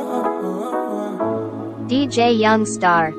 DJ Youngstar.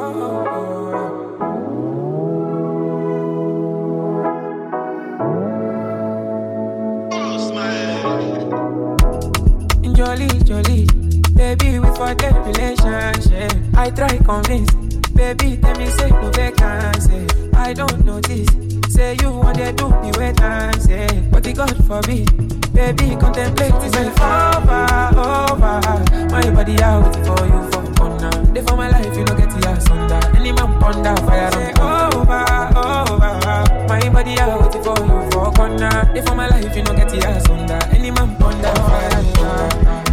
Jolly, baby, we forget relationship. I try convince, baby, tell me say no vacancy. I don't notice, say you want to do me wait and say, but the God forbid, baby, contemplate is over. My body out for you for honor. Day for my life, you don't get the ass under. Any man ponder fire say over. My body out for you for corner. Day for my life, you don't get the ass under. Any man ponder fire under.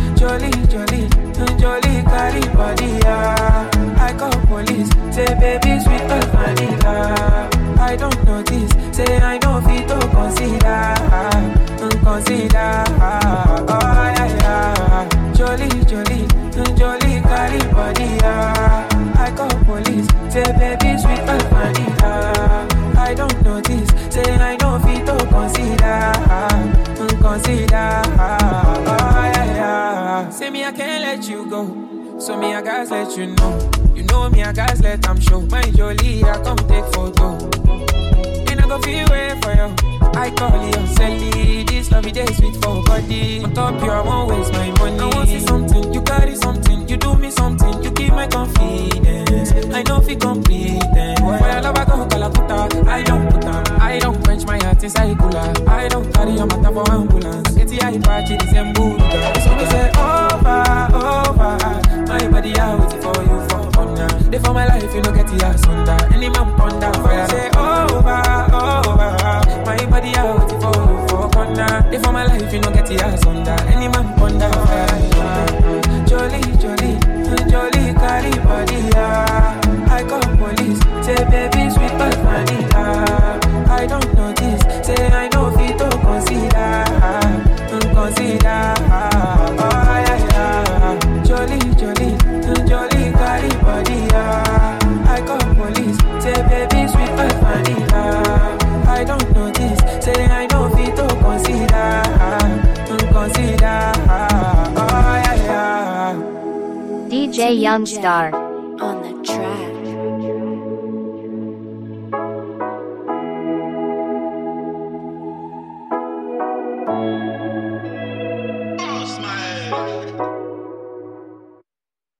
Jolly, carry body, I call police, say baby sweet like vanilla. I don't notice, say I know fit to consider, oh yeah. Jolly, carry body, I call police, say baby sweet like vanilla. I don't notice, say I know fit to consider, oh yeah. Say me I can't let you go, so me I guys let you know. You know me I guys let them show. My Jolie I come take photo, and I go feel way for you. I call you Sally, this lovey day sweet for body. On top you I won't waste my money. I want see something, you carry something, you do me something, you keep my confidence. I know if you complete them. Boy I love I go Kalakuta, I don't put on, I don't quench my heart inside cooler. I don't carry a matter for ambulance. Get the eye patch in the same mood. So me say over. My body out for you for honor. Day for my life, you don't get the ass under. Any man ponder fire. Say over. My body out for you for honor. Day for my life, you don't get the ass under. Any man ponder fire. Jolly, carry body. I call police. Say baby sweet like vanilla. I don't notice. Say I know fit to consider. Oh yeah. Jolly, carry body, I call police, say baby sweet like vanilla. I don't notice, say I know fit to consider, oh yeah. DJ Youngstar.